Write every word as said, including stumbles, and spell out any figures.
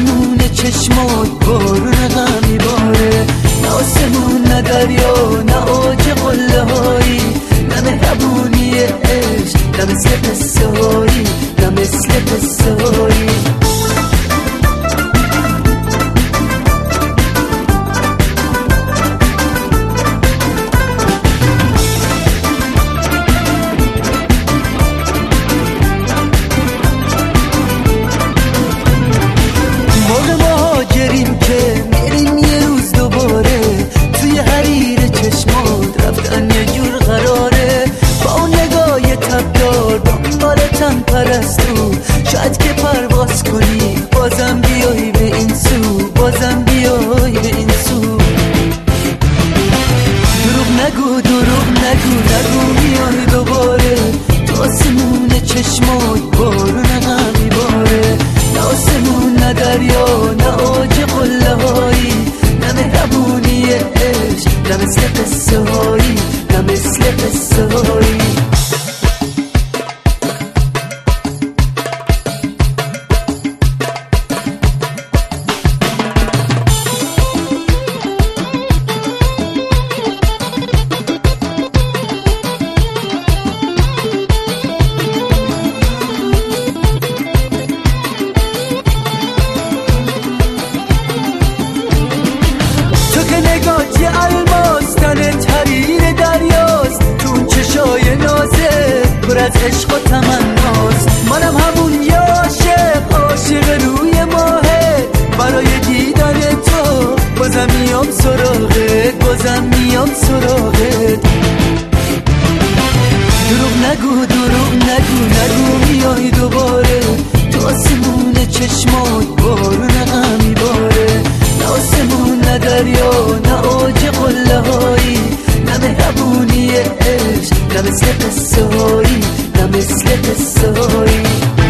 آسمون چشمات بارون غم میباره، نه آسمون نه دریا نه اوج قله هایی، نه مهربونی عشق نه مثل قصه هایی، نه مثل قصه هایی. مهاجریم که میریم یه روز دوباره، توی حریر چشمات رفتن یه جور قراره، با اون نگاه تبدار دنبالتم پرستو، شاید که پرواز کنی بازم بیای به این سو، بازم بیای به این سو. دروغ نگو دروغ نگو نگو میای دوباره، تو آسمون چشمات بارون غم میباره، نه آسمون نه دریا نه اوج قله هایی، نه مهربونی عشق نه مثل قصه هایی، نه مثل قصه هایی. نگات یه الماس تنت حریر دریاست، تو اون چشای نازه پر از عشق و تمناست، منم همون یه عاشق عاشق روی ماهه، برای دیدن تو بازم میام سراغت، بازم میام سراغت. دروغ نگو دروغ نگو نگو میای دوباره، تو آسمون چشمات بارون غم میباره، نه آسمون نه دریا نه اوج قله هایی، نه مهربونی عشق نه مثل قصه هایی، نه مثل قصه هایی.